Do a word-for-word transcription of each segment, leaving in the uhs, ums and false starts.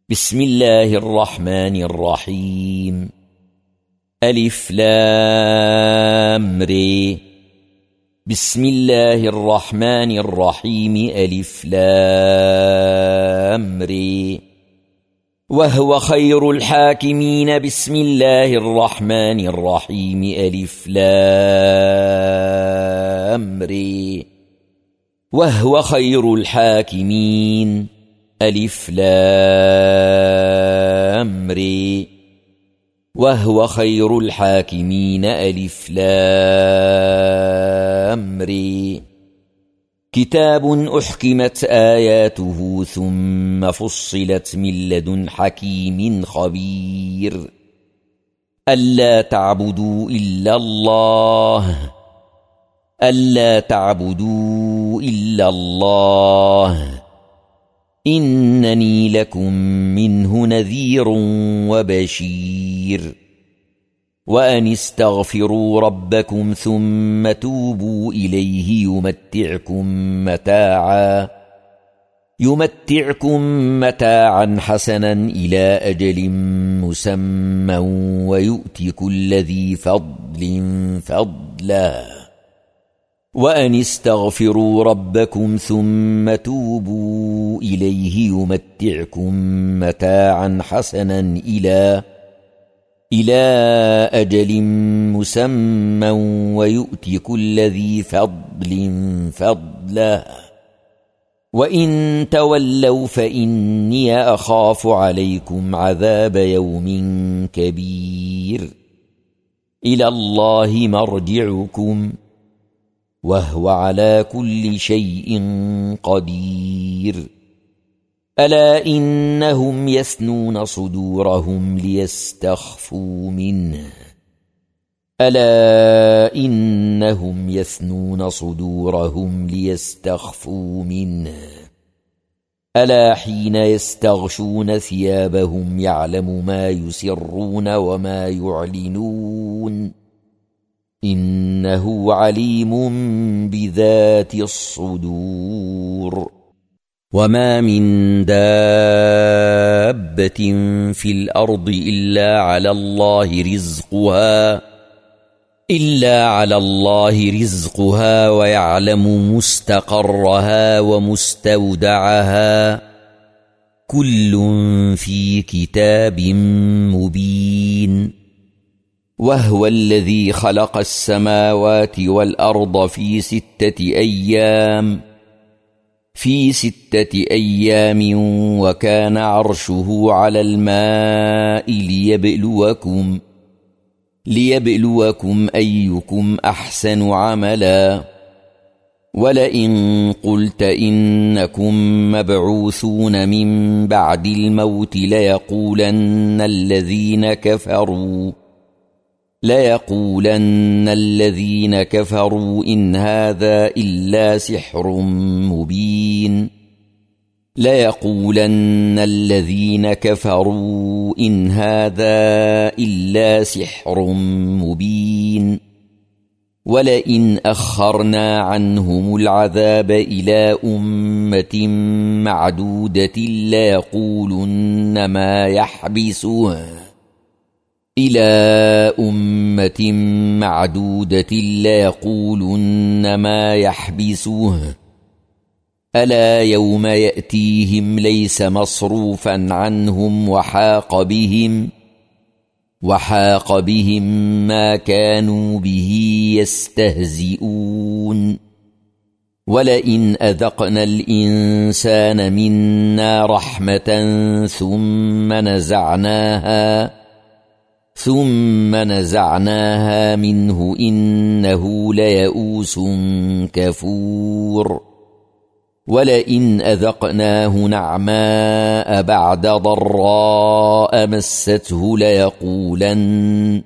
بسم الله الرحمن الرحيم. ألف لام ري. بسم الله الرحمن الرحيم. ألف لام ري. وهو خير الحاكمين. بسم الله الرحمن الرحيم. ألف لام ري. وهو خير الحاكمين. ألف لام ري. وهو خير الحاكمين. ألف لام ري. كتاب أحكمت آياته ثم فصلت من لدن حكيم خبير. ألا تعبدوا إلا الله ألا تعبدوا إلا الله إنني لكم منه نذير وبشير. وأن استغفروا ربكم ثم توبوا إليه يمتعكم متاعا يمتعكم متاعا حسنا إلى أجل مسمى ويؤت كل ذي فضل فضلا. وأن استغفروا ربكم ثم توبوا إليه يمتعكم متاعا حسنا إلى إلى أجل مسمى ويؤت كل ذي فضل فضلا. وإن تولوا فإني أخاف عليكم عذاب يوم كبير. إلى الله مرجعكم وهو على كل شيء قدير. ألا إنهم يثنون صدورهم ليستخفوا منه ألا إنهم يثنون صدورهم ليستخفوا منه ألا حين يستغشون ثيابهم يعلم ما يسرون وما يعلنون إنه عليم بذات الصدور. وما من دابة في الأرض إلا على الله رزقها إلا على الله رزقها ويعلم مستقرها ومستودعها كل في كتاب مبين. وهو الذي خلق السماوات والأرض في ستة أيام في ستة أيام وكان عرشه على الماء ليبلوكم ليبلوكم أيكم أحسن عملا. ولئن قلت إنكم مبعوثون من بعد الموت ليقولن الذين كفروا ليقولن الذين كفروا إن هذا إلا سحر مبين ليقولن الذين كفروا إن هذا إلا سحر مبين. ولئن أخرنا عنهم العذاب إلى أمة معدودة ليقولن ما يحبسه إلى أمة معدودة ليقولن ما يحبسوه ألا يوم يأتيهم ليس مصروفا عنهم وحاق بهم وحاق بهم ما كانوا به يستهزئون. ولئن أذقنا الإنسان منا رحمة ثم نزعناها ثم نزعناها منه إنه ليئوس كفور. ولئن أذقناه نعماء بعد ضراء مسته ليقولن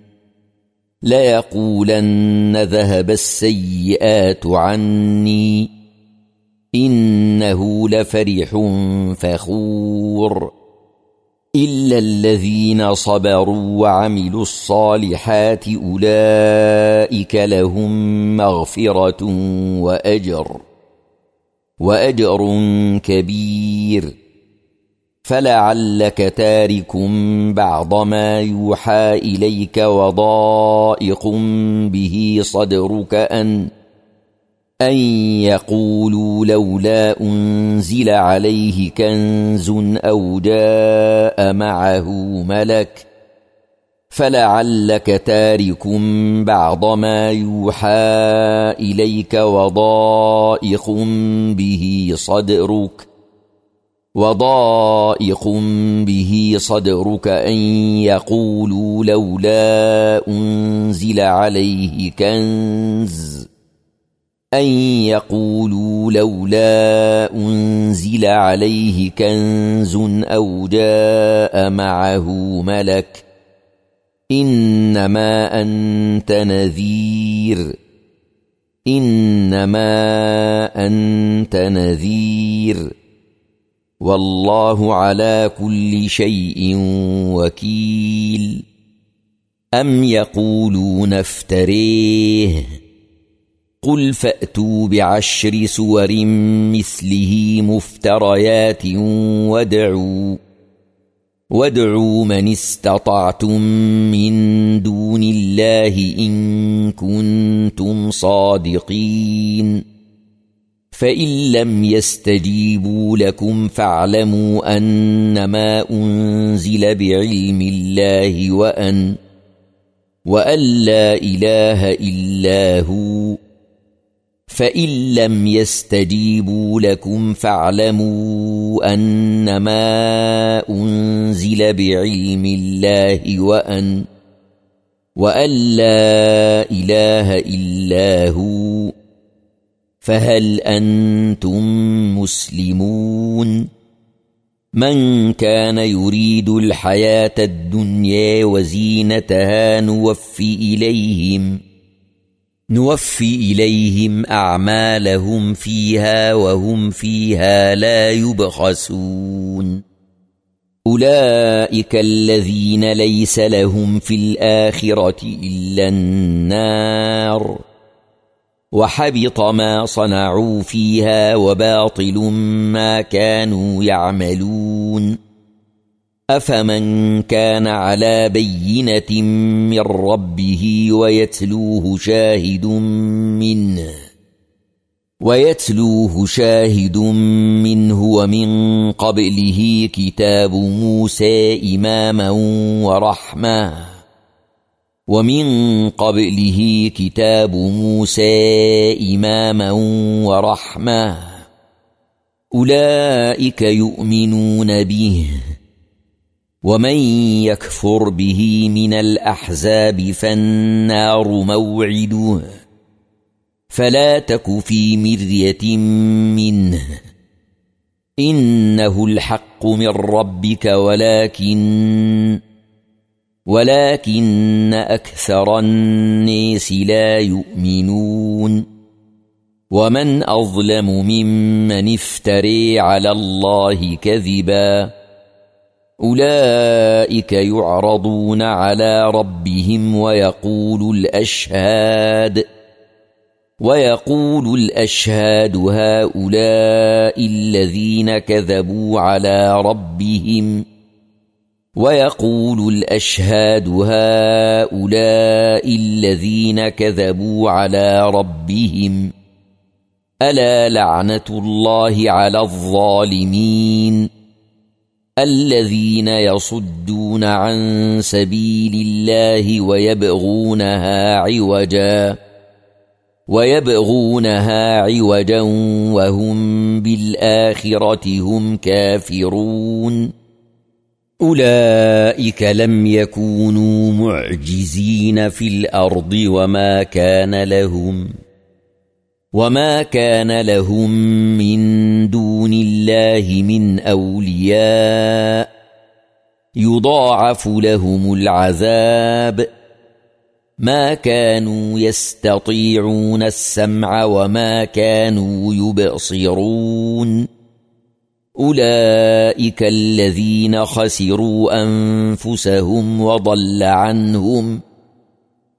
ليقولن ذهب السيئات عني إنه لفرح فخور. إلا الذين صبروا وعملوا الصالحات أولئك لهم مغفرة وأجر وأجر كبير. فلعلك تارك بعض ما يوحى إليك وضائق به صدرك أن أن يقولوا لولا أنزل عليه كنز أو جاء معه ملك فلعلك تارك بعض ما يوحى إليك وضائق به صدرك وضائق به صدرك أن يقولوا لولا أنزل عليه كنز أن يقولوا لولا أنزل عليه كنز أو جاء معه ملك إنما أنت نذير إنما أنت نذير والله على كل شيء وكيل أم يقولون افتريه قل فأتوا بعشر سور مثله مفتريات وادعوا وادعوا من استطعتم من دون الله إن كنتم صادقين فإن لم يستجيبوا لكم فاعلموا أنما أنزل بعلم الله وأن وأن لا إله إلا هو فإن لم يستجيبوا لكم فاعلموا أنما أنزل بعلم الله وأن وأن لا إله إلا هو فهل أنتم مسلمون من كان يريد الحياة الدنيا وزينتها نوفي إليهم نوفي إليهم أعمالهم فيها وهم فيها لا يبخسون أولئك الذين ليس لهم في الآخرة إلا النار وحبط ما صنعوا فيها وباطل ما كانوا يعملون أفمن كان على بينة من ربه ويتلوه شاهد منه ويتلوه شاهد منه ومن قبله كتاب موسى إماما ورحمة ومن قبله كتاب موسى إماما ورحمة أولئك يؤمنون به ومن يكفر به من الأحزاب فالنار موعده فلا تك في مرية منه إنه الحق من ربك ولكن ولكن أكثر الناس لا يؤمنون ومن أظلم ممن افتري على الله كذبا أولئك يعرضون على ربهم ويقول الأشهاد ويقول الأشهاد هؤلاء الذين كذبوا على ربهم ويقول الأشهاد هؤلاء الذين كذبوا على ربهم ألا لعنة الله على الظالمين الذين يصدون عن سبيل الله ويبغونها عوجا ويبغونها عوجا وهم بالآخرة هم كافرون أولئك لم يكونوا معجزين في الأرض وما كان لهم وما كان لهم من دون الله من أولياء يضاعف لهم العذاب ما كانوا يستطيعون السمع وما كانوا يبصرون أولئك الذين خسروا أنفسهم وضل عنهم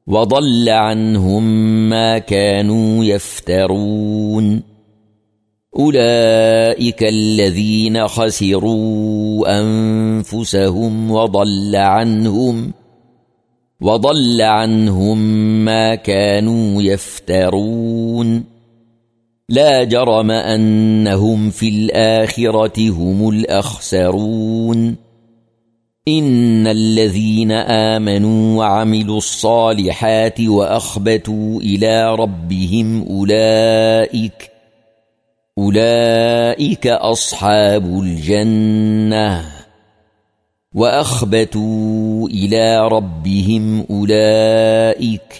وضل عنهم ما كانوا يفترون أولئك الذين خسروا أنفسهم وضل عنهم وضل عنهم ما كانوا يفترون لا جرم أنهم في الآخرة هم الأخسرون إن الذين آمنوا وعملوا الصالحات وأخبتوا إلى ربهم أولئك أولئك أصحاب الجنة وأخبتوا إلى ربهم أولئك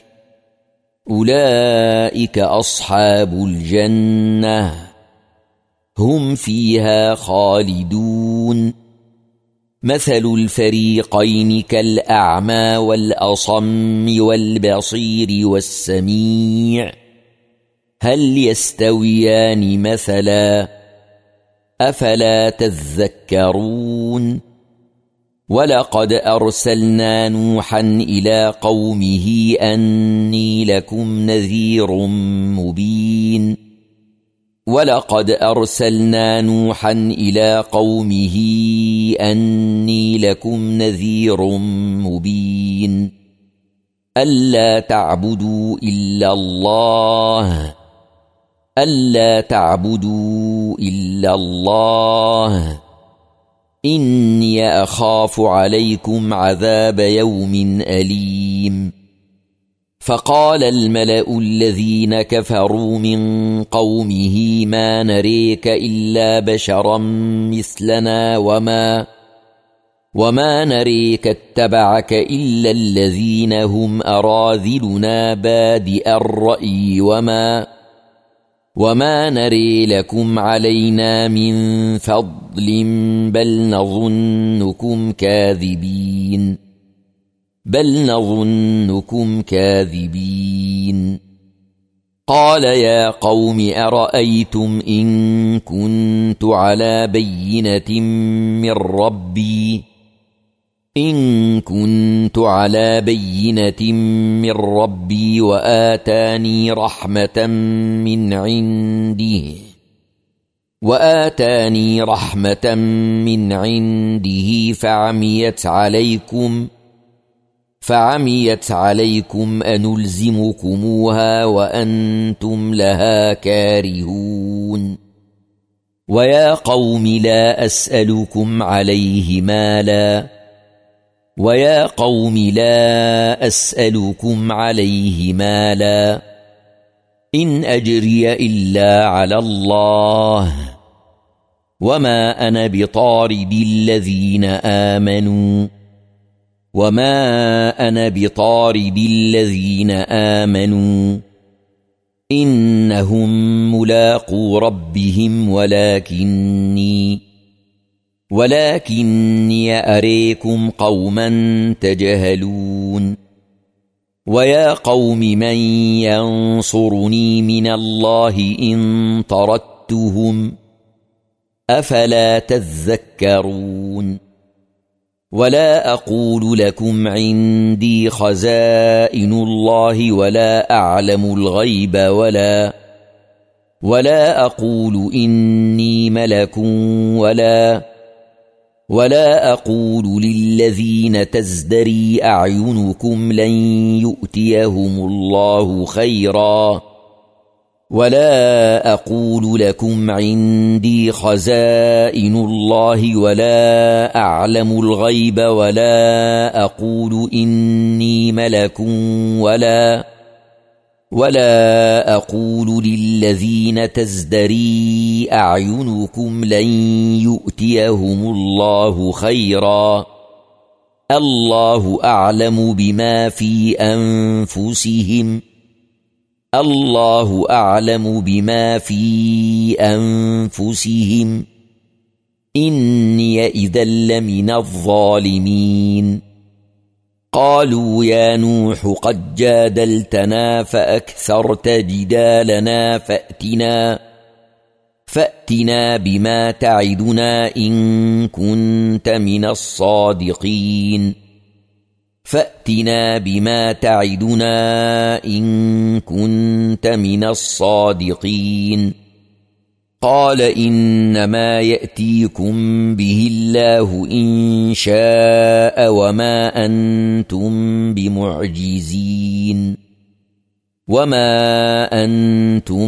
أولئك أصحاب الجنة هم فيها خالدون مثل الفريقين كالأعمى والأصم والبصير والسميع هل يستويان مثلا أفلا تذكرون ولقد أرسلنا نوحا إلى قومه أني لكم نذير مبين ولقد أرسلنا نوحا إلى قومه أني لكم نذير مبين ألا تعبدوا إلا الله ألا تعبدوا إلا الله إني أخاف عليكم عذاب يوم أليم فقال الملأ الذين كفروا من قومه ما نريك إلا بشرا مثلنا وما وما نريك اتبعك إلا الذين هم أراذلنا بادئ الرأي وما وما نري لكم علينا من فضل بل نظنكم كاذبين بل نظنكم كاذبين قال يا قوم أرأيتم إن كنت على بينة من ربي إن كنت على بينة من ربي وآتاني رحمة من عنده وآتاني رحمة من عنده فعميت عليكم فعميت عليكم أنلزمكموها وأنتم لها كارهون ويا قوم لا أسألكم عليه مالا ويا قوم لا أسألكم عليه مالا إن أجري إلا على الله وما أنا بطارد الذين آمنوا وما أنا بطارد الذين آمنوا إنهم ملاقو ربهم ولكني ولكني أريكم قوما تجهلون ويا قوم من ينصرني من الله إن طردتهم أفلا تذكرون ولا أقول لكم عندي خزائن الله ولا أعلم الغيب ولا ولا أقول إني ملك ولا ولا أقول للذين تزدري أعينكم لن يؤتيهم الله خيرا ولا أقول لكم عندي خزائن الله ولا أعلم الغيب ولا أقول إني ملك ولا ولا أقول للذين تزدري أعينكم لن يؤتيهم الله خيرا الله أعلم بما في أنفسهم الله أعلم بما في أنفسهم إني إذا لمن الظالمين قالوا يا نوح قد جادلتنا فأكثرت جدالنا فأتنا فأتنا بما تعدنا إن كنت من الصادقين فأتنا بما تعدنا إن كنت من الصادقين قال إنما يأتيكم به الله إن شاء وما أنتم بمعجزين وما أنتم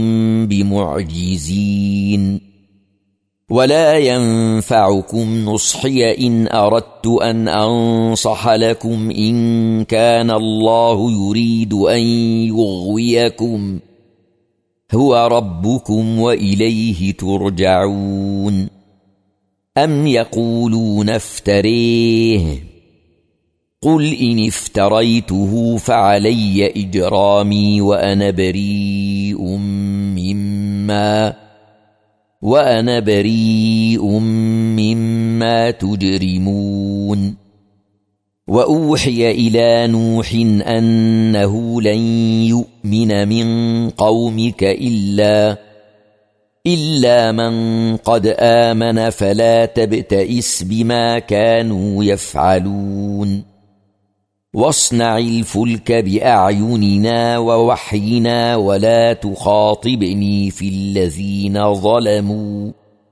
بمعجزين ولا ينفعكم نصحي إن أردت أن أنصح لكم إن كان الله يريد أن يغويكم هو ربكم وإليه ترجعون أم يقولون افتريه قل إن افتريته فعلي إجرامي وأنا بريء مما وأنا بريء مما تجرمون وأوحي إلى نوح أنه لن يؤمن من قومك إلا إلا من قد آمن فلا تبتئس بما كانوا يفعلون واصنع الفلك بأعيننا ووحينا ولا تخاطبني في الذين ظلموا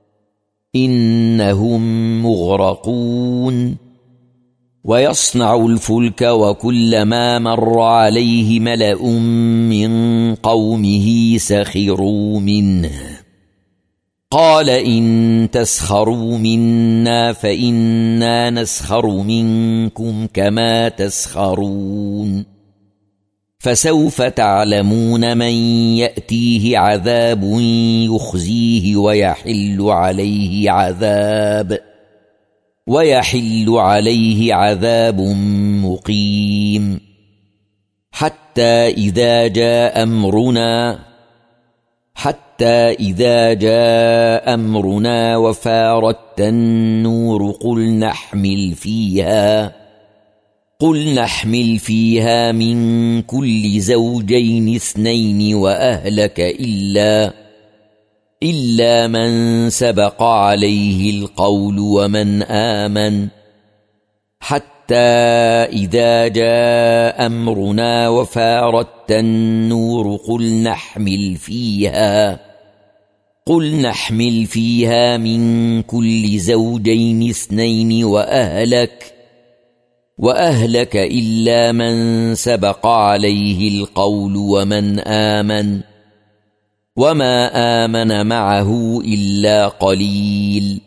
إنهم مغرقون ويصنع الفلك وكلما مر عليه ملأ من قومه سخروا منه قال إن تسخروا منا فإنا نسخر منكم كما تسخرون فسوف تعلمون من يأتيه عذاب يخزيه ويحل عليه عذاب ويحل عليه عذاب مقيم حتى إذا جاء أمرنا حتى إذا جاء أمرنا وفارت النور قل نحمل فيها قل نحمل فيها من كل زوجين اثنين وأهلك إلا إلا من سبق عليه القول ومن آمن حتى إذا جاء أمرنا وفارت النور قل نحمل فيها قل نحمل فيها من كل زوجين اثنين وأهلك وأهلك إلا من سبق عليه القول ومن آمن وما آمن معه إلا قليل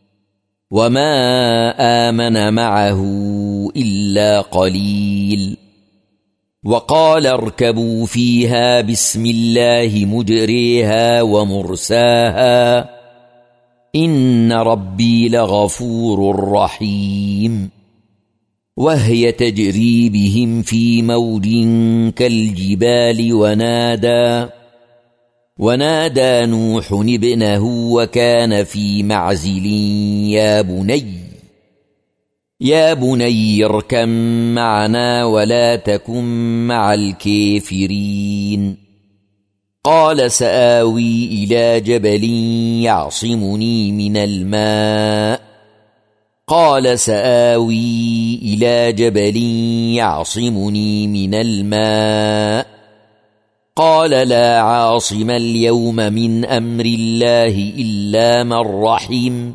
وما آمن معه إلا قليل وقال اركبوا فيها بسم الله مجريها ومرساها إن ربي لغفور رحيم وهي تجري بهم في موج كالجبال ونادى ونادى نوح ابنه وكان في معزل يا بني يا بني اركب معنا ولا تكن مع الكافرين قال سآوي إلى جبل يعصمني من الماء قال سآوي إلى جبل يعصمني من الماء قال لا عاصم اليوم من أمر الله إلا من رحم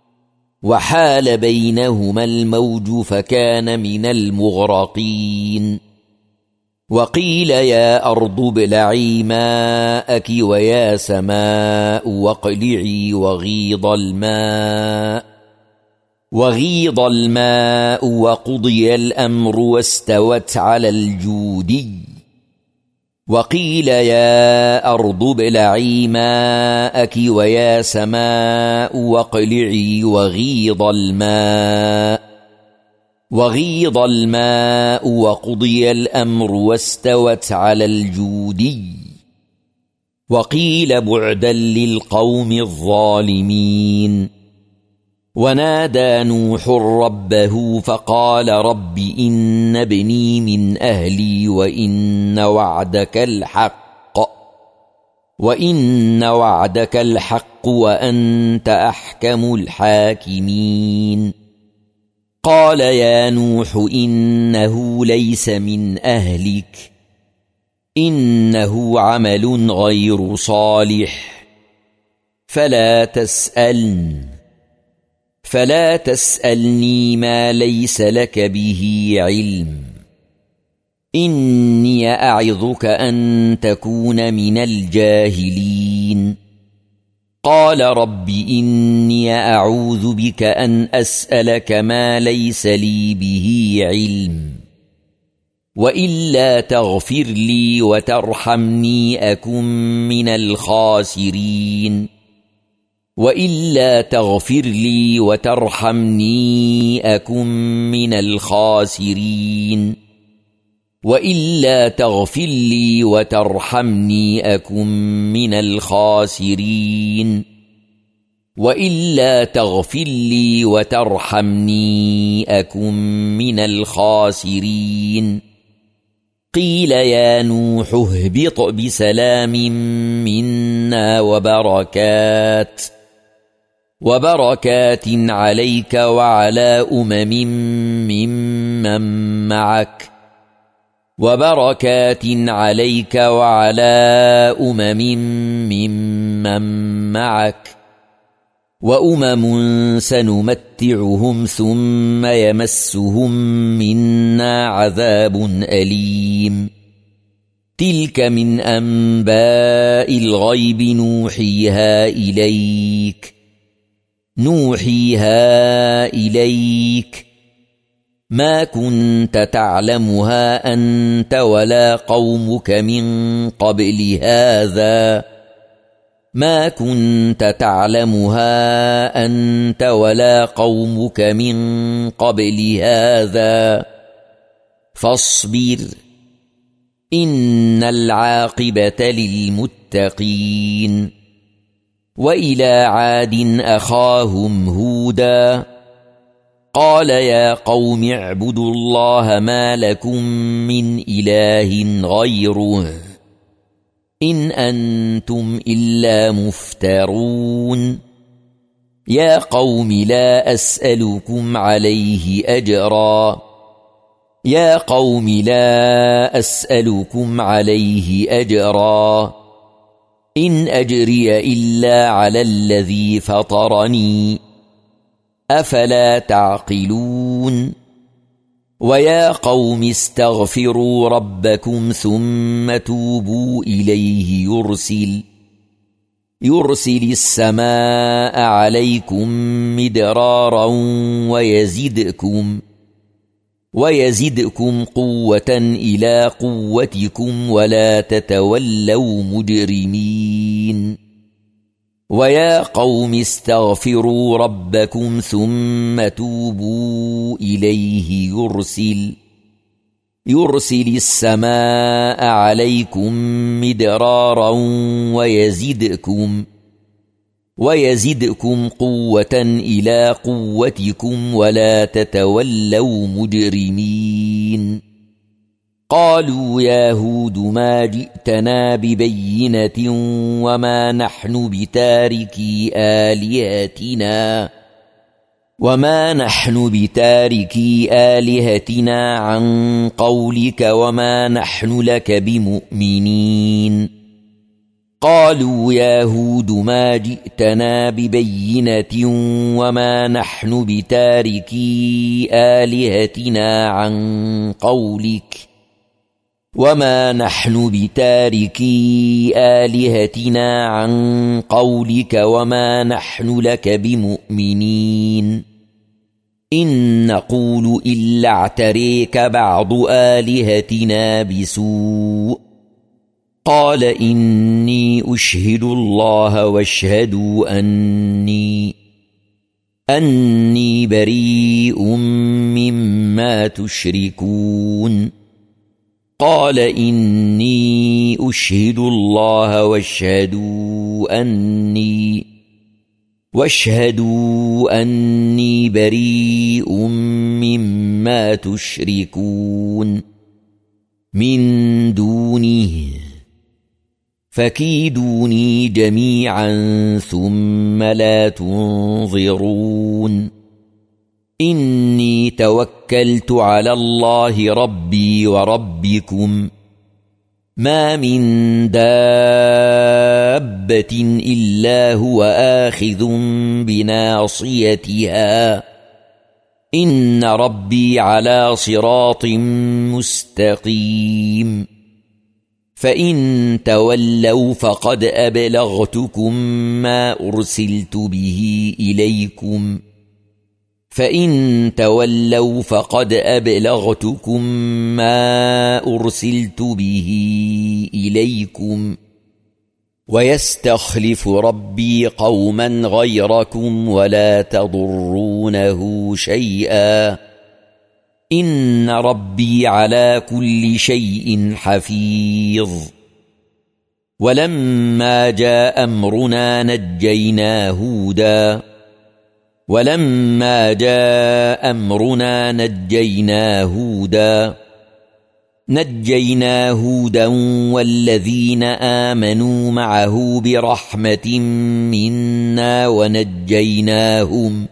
وحال بينهما الموج فكان من المغرقين وقيل يا أرض ابلعي ماءك ويا سماء واقلعي وغيض الماء وغيض الماء وقضي الأمر واستوت على الجودي وقيل يا أرض ابلعي ماءك ويا سماء واقلعي وغيض الماء وغيض الماء وقضي الأمر واستوت على الجودي وقيل بعدا للقوم الظالمين ونادى نوح ربه فقال رب إن ابني من أهلي وإن وعدك الحق وإن وعدك الحق وأنت أحكم الحاكمين قال يا نوح إنه ليس من أهلك إنه عمل غير صالح فلا تسألن فلا تسألني ما ليس لك به علم إني أعظك أن تكون من الجاهلين قال رب إني أعوذ بك أن أسألك ما ليس لي به علم وإلا تغفر لي وترحمني أكن من الخاسرين وإلا تغفر لي وترحمني أكن من الخاسرين وإلا تغفر لي وترحمني أكن من الخاسرين وإلا تغفر لي وترحمني أكن من الخاسرين قيل يا نوح اهبط بسلام منا وبركات وبركات عليك وعلى أمم ممن معك وبركات عليك وعلى أمم ممن معك وأمم سنمتعهم ثم يمسهم منا عذاب أليم تلك من أنباء الغيب نوحيها إليك نوحيها إليك ما كنت تعلمها أنت ولا قومك من قبل هذا ما كنت تعلمها أنت ولا قومك من قبل هذا فاصبر إن العاقبة للمتقين وإلى عاد أخاهم هودا قال يا قوم اعبدوا الله ما لكم من إله غيره إن أنتم إلا مفترون يا قوم لا أسألكم عليه أجرا يا قوم لا أسألكم عليه أجرا إن أجري إلا على الذي فطرني أفلا تعقلون ويا قوم استغفروا ربكم ثم توبوا إليه يرسل يرسل السماء عليكم مدرارا ويزدكم ويزدكم قوة إلى قوتكم ولا تتولوا مجرمين ويا قوم استغفروا ربكم ثم توبوا إليه يرسل يرسل السماء عليكم مدرارا ويزدكم ويزدكم قوة إلى قوتكم ولا تتولوا مجرمين قالوا يا هود ما جئتنا ببينة وما نحن بتاركي آلهتنا وما نحن بتاركي آلهتنا عن قولك وما نحن لك بمؤمنين قالوا يا هود ما جئتنا ببينة وما نحن بتاركي آلهتنا عن قولك وما نحن بتاركي آلهتنا عن قولك وما نحن لك بمؤمنين إن نقول إلا اعتريك بعض آلهتنا بسوء قال إني أشهد الله واشهدوا أني أني بريء مما تشركون قال إني أشهد الله واشهدوا أني واشهدوا أني بريء مما تشركون من دونه فكيدوني جميعا ثم لا تنظرون إني توكلت على الله ربي وربكم ما من دابة إلا هو آخذ بناصيتها إن ربي على صراط مستقيم فإن تولوا فقد أبلغتكم ما أرسلت به إليكم فإن تولوا فقد أبلغتكم ما أرسلت به إليكم ويستخلف ربي قوما غيركم ولا تضرونه شيئا إن ربي على كل شيء حفيظ ولما جاء أمرنا نجينا هودا ولما جاء أمرنا نجينا هودا نجينا هودا والذين آمنوا معه برحمة منا ونجيناهم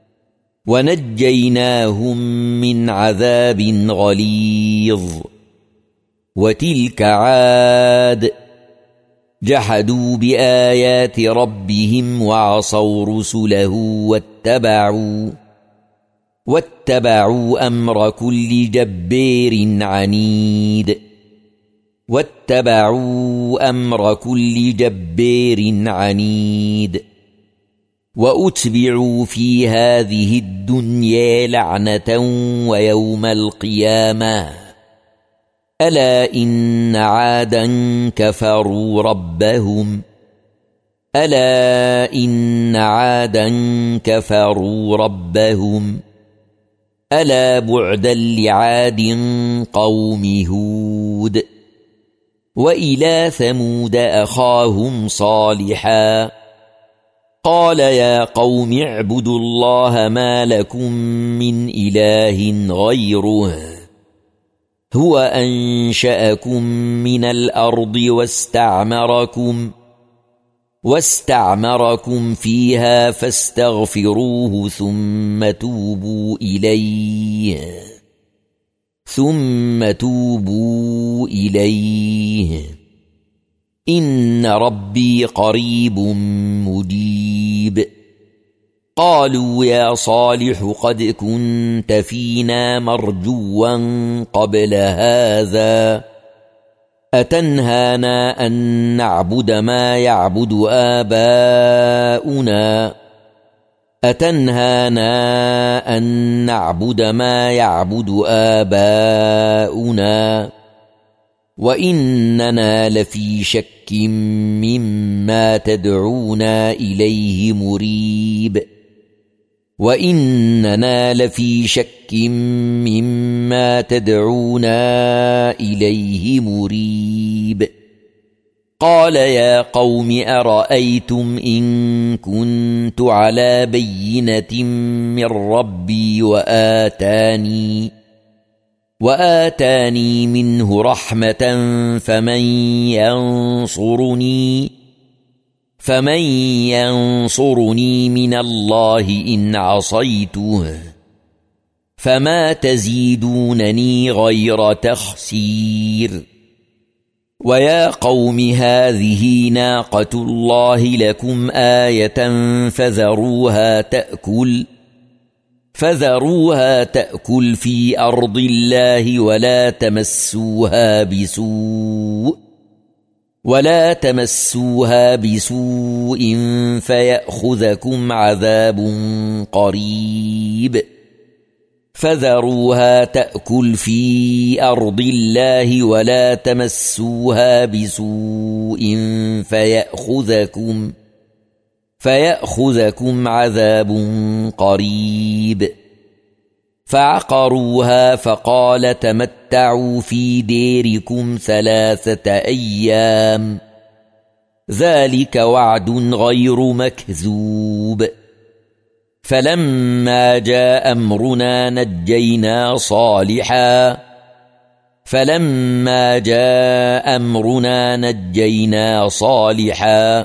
ونجيناهم من عذاب غليظ وتلك عاد جحدوا بآيات ربهم وعصوا رسله واتبعوا واتبعوا أمر كل جبار عنيد واتبعوا أمر كل جبار عنيد وأتبعوا في هذه الدنيا لعنة ويوم القيامة ألا إن عادا كفروا ربهم ألا إن عادا كفروا ربهم ألا بعدا لعاد قوم هود وإلى ثمود أخاهم صالحا قال يا قوم اعبدوا الله ما لكم من إله غيره هو أنشأكم من الأرض واستعمركم واستعمركم فيها فاستغفروه ثم توبوا إليه ثم توبوا إليه إن ربي قريب مجيب قالوا يا صالح قد كنت فينا مرجوا قبل هذا أتنهانا أن نعبد ما يعبد آباؤنا أتنهانا أن نعبد ما يعبد آباؤنا وإننا لفي شك مما تدعونا إليه مريب وإننا لفي شك مما تدعونا إليه مريب قال يا قوم أرأيتم إن كنت على بينة من ربي وآتاني وآتاني منه رحمة فمن ينصرني فمن ينصرني من الله إن عصيته فما تزيدونني غير تخسير ويا قوم هذه ناقة الله لكم آية فذروها تأكل فذروها تأكل في أرض الله ولا تمسوها بسوء ولا تمسوها بسوء فيأخذكم عذاب قريب فذروها تأكل في أرض الله ولا تمسوها بسوء فيأخذكم فيأخذكم عذاب قريب فعقروها فقال تمتعوا في ديركم ثلاثة أيام ذلك وعد غير مكذوب فلما جاء أمرنا نجينا صالحا فلما جاء أمرنا نجينا صالحا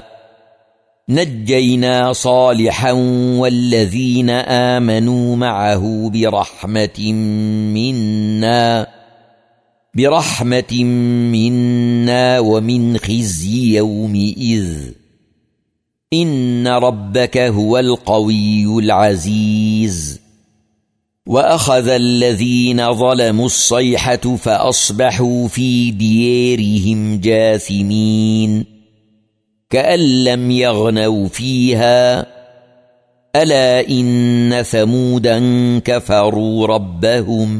نجينا صالحا والذين آمنوا معه برحمة منا برحمة منا ومن خزي يومئذ إن ربك هو القوي العزيز وأخذ الذين ظلموا الصيحة فأصبحوا في ديارهم جاثمين كأن لم يغنوا فيها ألا إن ثمودا كفروا ربهم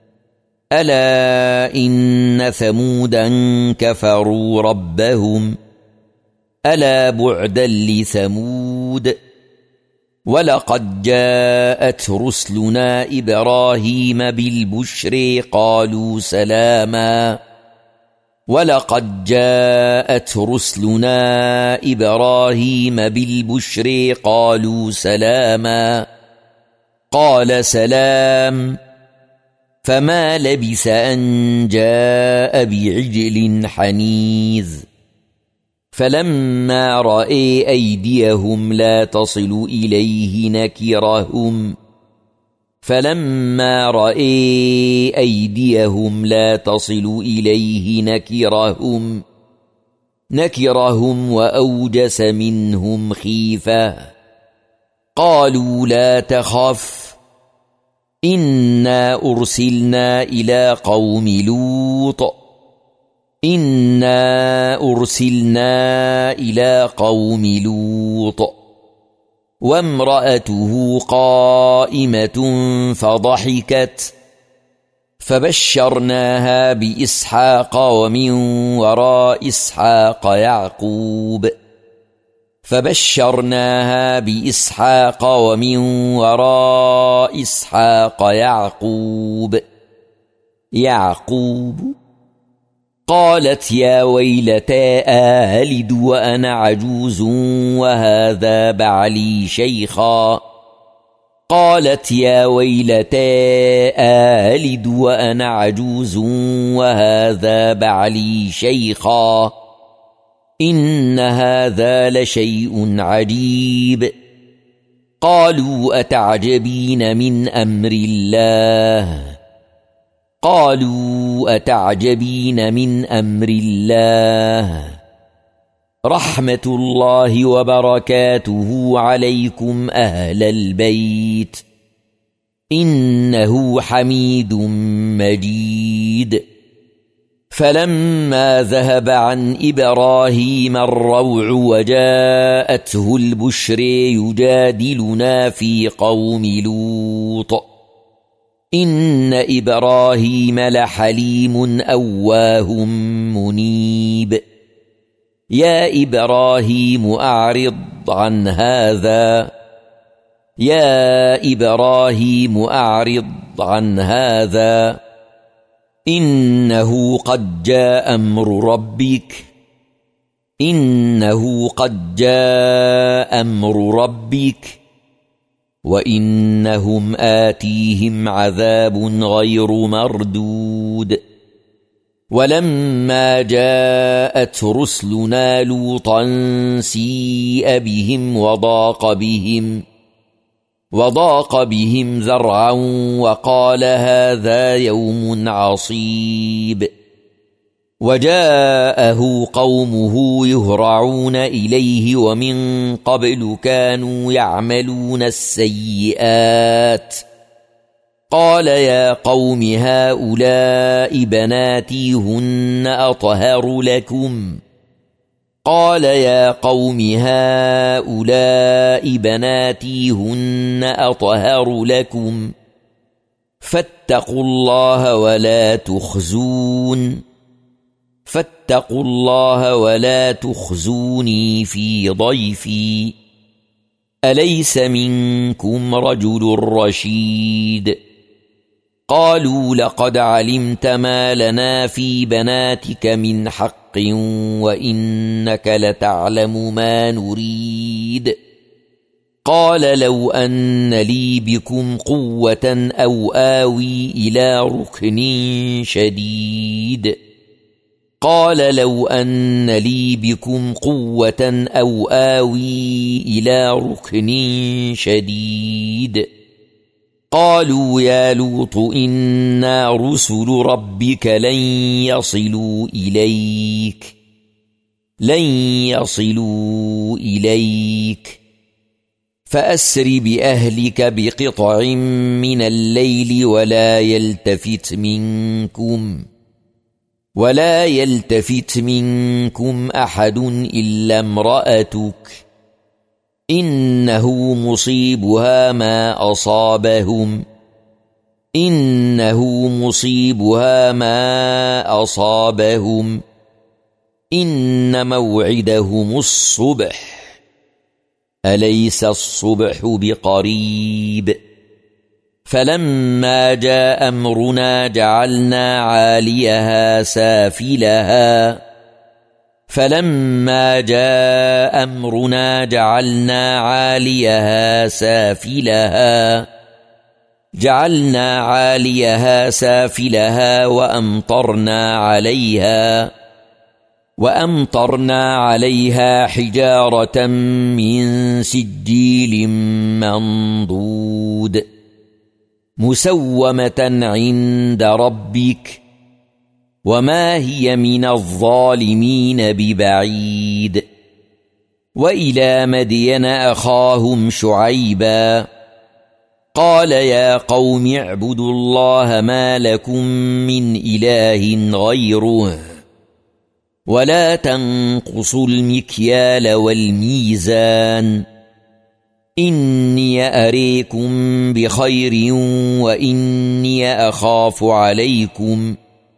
ألا إن ثمودا كفروا ربهم ألا بعدا لثمود ولقد جاءت رسلنا إبراهيم بالبشر قالوا سلاما ولقد جاءت رسلنا إبراهيم بالبشر قالوا سلاما قال سلام فما لبث أن جاء بعجل حنيذ فلما رأى أيديهم لا تصل إليه نكرهم فلما رأى أيديهم لا تصل إليه نكرهم نكرهم وأوجس منهم خيفة قالوا لا تخف إنا أرسلنا إلى قوم لوط إنا أرسلنا إلى قوم لوط وامرأته قائمة فضحكت فبشرناها بإسحاق ومن وراء إسحاق يعقوب فبشرناها بإسحاق ومن وراء إسحاق يعقوب يعقوب قالت يا ويلتى ألد وأنا عجوز وهذا بعلي شيخا قالت يا ويلتى ألد وأنا عجوز وهذا بعلي شيخا إن هذا لشيء عجيب قالوا أتعجبين من أمر الله قالوا أتعجبين من أمر الله رحمة الله وبركاته عليكم أهل البيت إنه حميد مجيد فلما ذهب عن إبراهيم الروع وجاءته البشر يجادلنا في قوم لوط إن إبراهيم لحليم أواه منيب يا إبراهيم أعرض عن هذا يا إبراهيم أعرض عن هذا إنه قد جاء أمر ربك إنه قد جاء أمر ربك وإنهم آتيهم عذاب غير مردود ولما جاءت رسلنا لوطا سيء بهم وضاق بهم وضاق بهم ذرعا وقال هذا يوم عصيب وجاءه قومه يهرعون إليه ومن قبل كانوا يعملون السيئات قال يا قوم هؤلاء بناتي هن أطهر لكم قال يا قوم هؤلاء بناتي هن أطهر لكم فاتقوا الله ولا تخزون فاتقوا الله ولا تخزوني في ضيفي أليس منكم رجل رشيد قالوا لقد علمت ما لنا في بناتك من حق وإنك لتعلم ما نريد قال لو أن لي بكم قوة أو آوي إلى ركن شديد قال لو أن لي بكم قوة أو آوي إلى ركن شديد قالوا يا لوط إنا رسل ربك لن يصلوا إليك لن يصلوا إليك فأسر بأهلك بقطع من الليل ولا يلتفت منكم ولا يلتفت منكم أحد إلا امرأتك إنه مصيبها ما أصابهم إنه مصيبها ما أصابهم إن موعدهم الصبح أليس الصبح بقريب فلما جاء أمرنا جعلنا عاليها سافلها فلما جاء أمرنا جعلنا عاليها سافلها جعلنا عاليها سافلها وأمطرنا عليها وأمطرنا عليها حجارة من سجيل منضود مسومة عند ربك وما هي من الظالمين ببعيد وإلى مدين أخاهم شعيبا قال يا قوم اعبدوا الله ما لكم من إله غيره ولا تنقصوا المكيال والميزان إني أريكم بخير وإني أخاف عليكم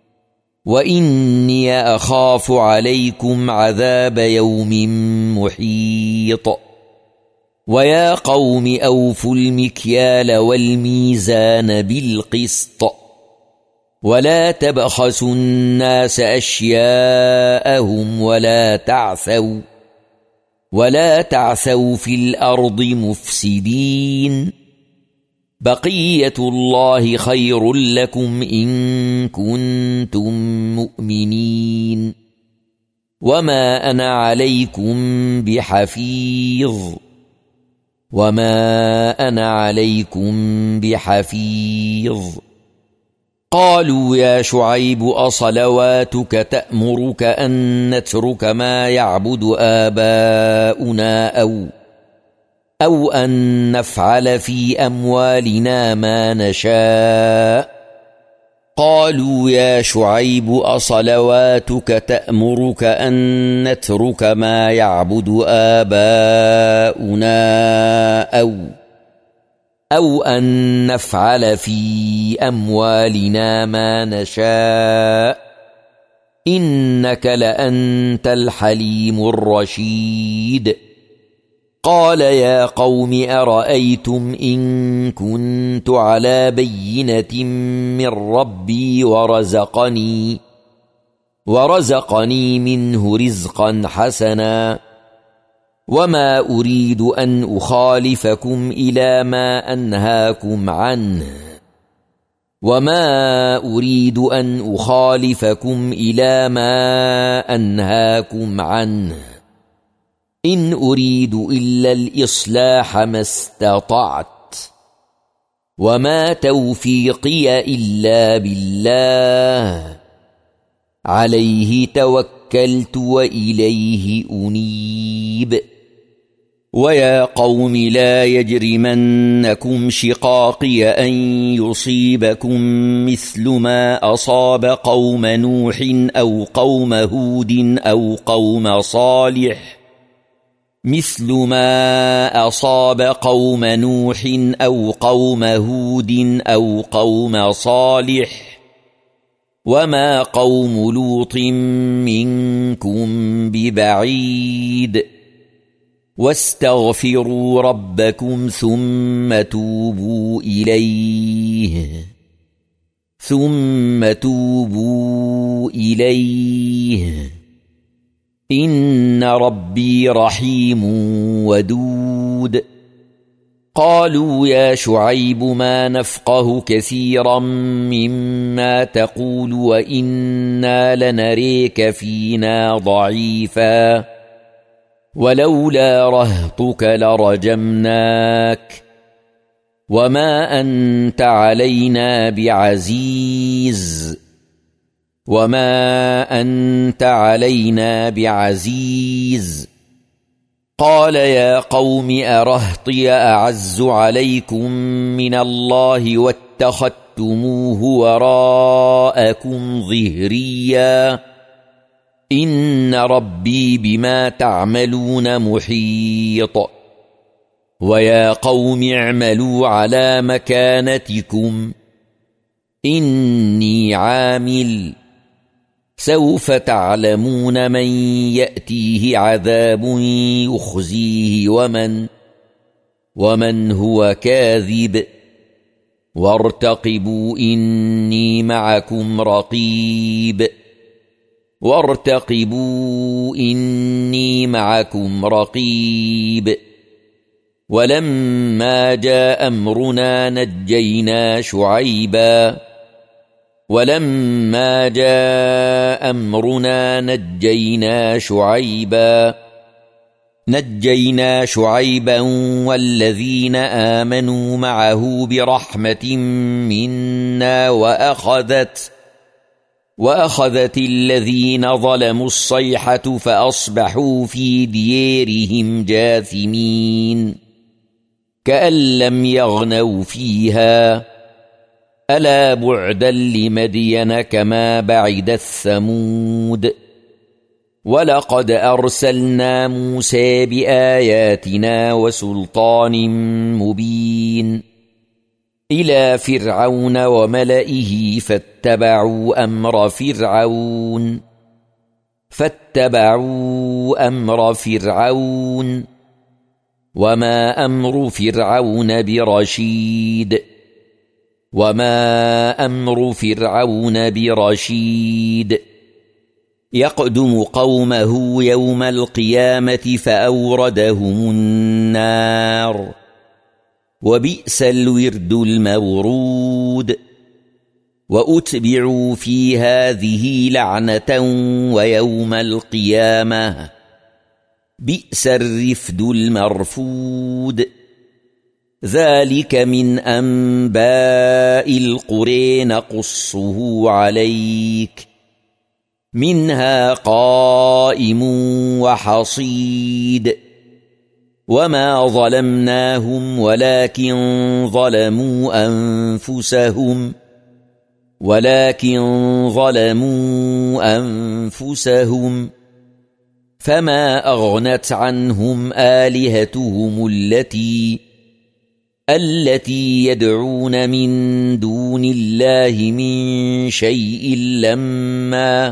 وإني أخاف عليكم عذاب يوم محيط ويا قوم أوفوا المكيال والميزان بالقسط ولا تبخسوا الناس أشياءهم ولا تعثوا ولا تعثوا في الأرض مفسدين بقية الله خير لكم إن كنتم مؤمنين وما أنا عليكم بحفيظ وما أنا عليكم بحفيظ قالوا يا شعيب أصلواتك تأمرك أن نترك ما يعبد آباؤنا أو أو أن نفعل في أموالنا ما نشاء قالوا يا شعيب أصلواتك تأمرك أن نترك ما يعبد آباؤنا أو أو أن نفعل في أموالنا ما نشاء إنك لأنت الحليم الرشيد قال يا قوم أرأيتم إن كنت على بينة من ربي ورزقني ورزقني منه رزقا حسنا وما أريد أن أخالفكم إلى ما أنهاكم عنه وما أريد أن أخالفكم إلى ما أنهاكم عنه إن أريد إلا الإصلاح ما استطعت وما توفيقي إلا بالله عليه توكلت وإليه أنيب ويا قوم لا يجرمنكم شقاقي أن يصيبكم مثل ما أصاب قوم نوح أو قوم هود أو قوم صالح مثل ما أصاب قوم نوح أو قوم هود أو قوم صالح وما قوم لوط منكم ببعيد واستغفروا ربكم ثم توبوا إليه ثم توبوا إليه إن ربي رحيم ودود قالوا يا شعيب ما نفقه كثيرا مما تقول وإنا لنريك فينا ضعيفا ولولا رهطك لرجمناك وما أنت علينا بعزيز وما أنت علينا بعزيز قال يا قوم أرهطي أعز عليكم من الله واتخذتموه وراءكم ظهريا إن ربي بما تعملون محيط ويا قوم اعملوا على مكانتكم إني عامل سوف تعلمون من يأتيه عذاب يخزيه ومن ومن هو كاذب وارتقبوا إني معكم رقيب وارتقبوا إني معكم رقيب ولما جاء أمرنا نجينا شعيبا ولما جاء أمرنا نجينا شعيبا نجينا شعيبا والذين آمنوا معه برحمة منا وأخذت وأخذت الذين ظلموا الصيحة فأصبحوا في ديارهم جاثمين كأن لم يغنوا فيها ألا بعدا لمدين كما بعد الثمود ولقد أرسلنا موسى بآياتنا وسلطان مبين إلى فرعون وملئه فاتبعوا أمر فرعون فاتبعوا أمر فرعون وما أمر فرعون برشيد وما أمر فرعون برشيد يقدم قومه يوم القيامة فأوردهم النار وبئس الورد المورود وأتبعوا في هذه لعنة ويوم القيامة بئس الرفد المرفود ذلك من أنباء القرى نقصه عليك منها قائم وحصيد وما ظلمناهم ولكن ظلموا أنفسهم ولكن ظلموا أنفسهم فما أغنت عنهم آلهتهم التي التي يدعون من دون الله من شيء لما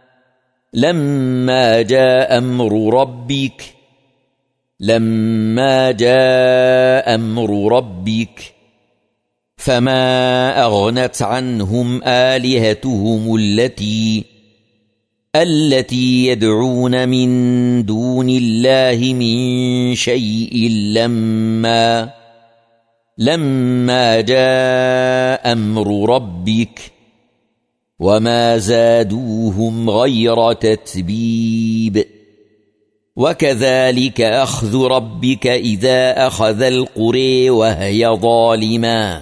لما جاء أمر ربك لما جاء أمر ربك فما أغنت عنهم آلهتهم التي التي يدعون من دون الله من شيء لما لما جاء أمر ربك وما زادوهم غير تتبيب وكذلك أخذ ربك إذا أخذ القرى وهي ظالمة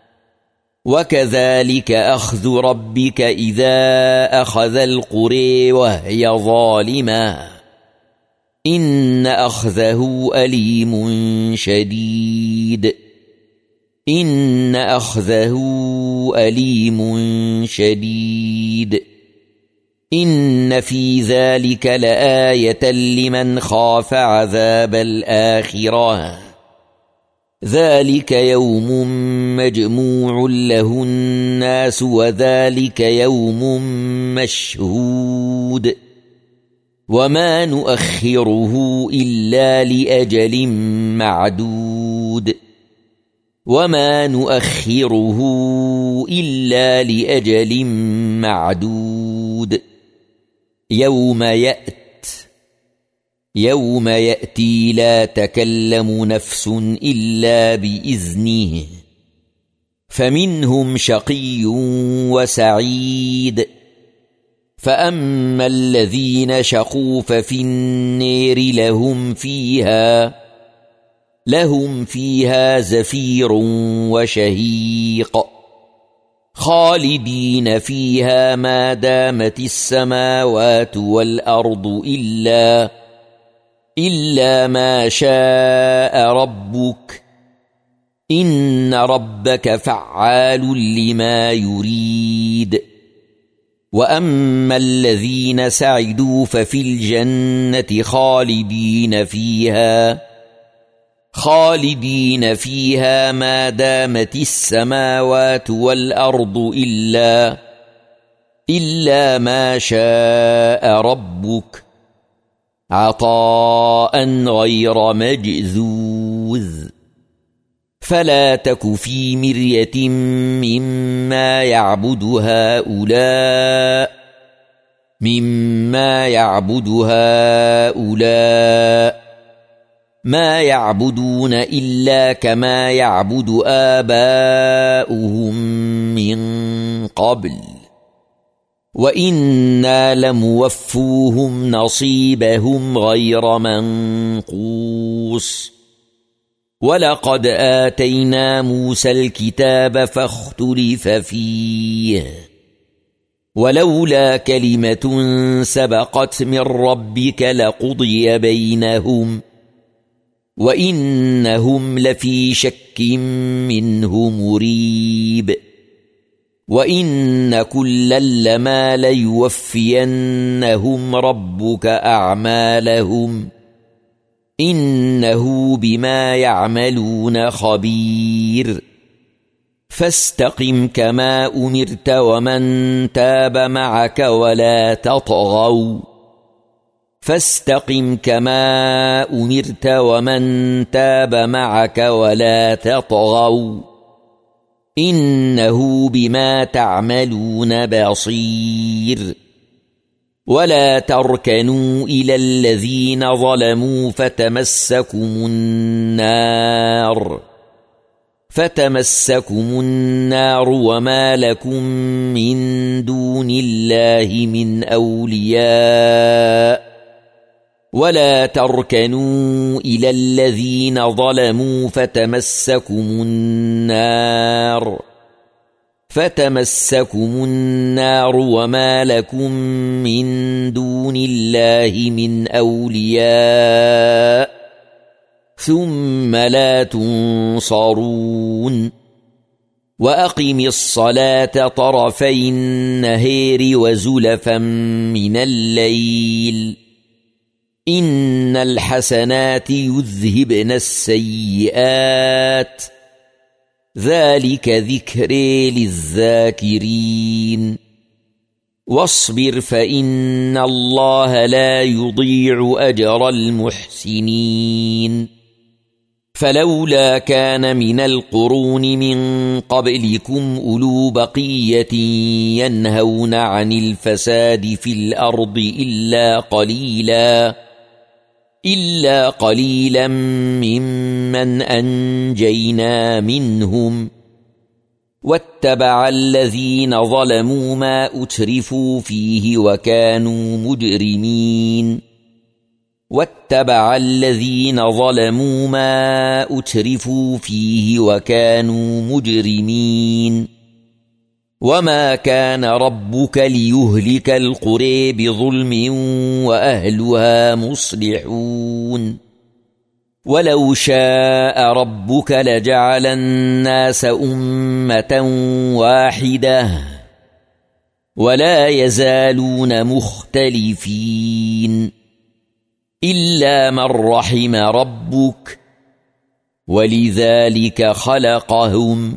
وكذلك أخذ ربك إذا أخذ القرى وهي ظالمة إن أخذه أليم شديد إن أخذه أليم شديد إن في ذلك لآية لمن خاف عذاب الآخرة ذلك يوم مجموع له الناس وذلك يوم مشهود وما نؤخره إلا لأجل معدود وما نؤخره إلا لأجل معدود يوم يأت يوم يأتي لا تكلم نفس إلا بإذنه فمنهم شقي وسعيد فأما الذين شقوا ففي النار لهم فيها لهم فيها زفير وشهيق خالدين فيها ما دامت السماوات والأرض إلا إلا ما شاء ربك إن ربك فعال لما يريد وأما الذين سعدوا ففي الجنة خالدين فيها خالدين فيها ما دامت السماوات والأرض إلا إلا ما شاء ربك عطاء غير مجذوذ فلا تك في مرية مما يعبد هؤلاء مما يعبد هؤلاء ما يعبدون إلا كما يعبد آباؤهم من قبل وإنا لموفوهم نصيبهم غير منقوص ولقد آتينا موسى الكتاب فاختلف فيه ولولا كلمة سبقت من ربك لقضي بينهم وإنهم لفي شك منه مريب وإن كلا لما ليوفينهم ربك أعمالهم إنه بما يعملون خبير فاستقم كما أمرت ومن تاب معك ولا تطغوا فاستقم كما أمرت ومن تاب معك ولا تطغوا إنه بما تعملون بصير ولا تركنوا إلى الذين ظلموا فتمسكم النار فتمسكم النار وما لكم من دون الله من أولياء ولا تركنوا إلى الذين ظلموا فتمسكم النار فتمسكم النار وما لكم من دون الله من أولياء ثم لا تنصرون وأقم الصلاة طرفي النهار وزلفا من الليل إن الحسنات يذهبن السيئات ذلك ذكر للذاكرين واصبر فإن الله لا يضيع أجر المحسنين فلولا كان من القرون من قبلكم أولو بقية ينهون عن الفساد في الأرض إلا قليلا إلا قليلا ممن أنجينا منهم واتبع الذين ظلموا ما أترفوا فيه وكانوا مجرمين واتبع الذين ظلموا ما أترفوا فيه وكانوا مجرمين وما كان ربك ليهلك القرى بظلم وأهلها مصلحون ولو شاء ربك لجعل الناس أمة واحدة ولا يزالون مختلفين إلا من رحم ربك ولذلك خلقهم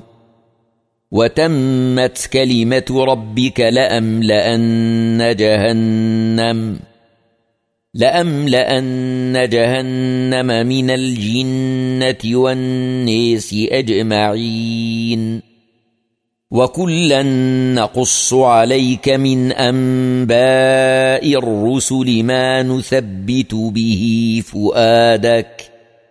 وتمت كلمة ربك لأملأن جهنم لأملأن جهنم من الجنة والناس أجمعين وكلا نقص عليك من أنباء الرسل ما نثبت به فؤادك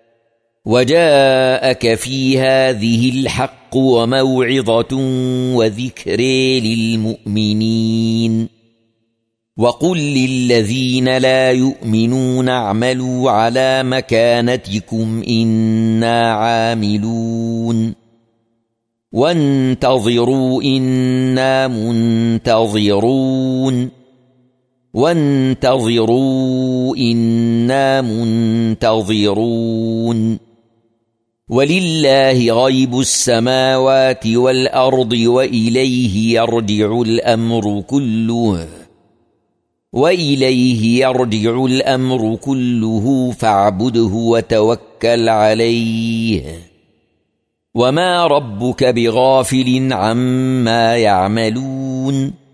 وجاءك في هذه الحق وموعظة وذكر للمؤمنين وقل للذين لا يؤمنون اعملوا على مكانتكم إنا عاملون وانتظروا إنا منتظرون وانتظروا إنا منتظرون ولله غيب السماوات والأرض وإليه يرجع الأمر كله وإليه يرجع الأمر كله فاعبده وتوكل عليه وما ربك بغافل عما يعملون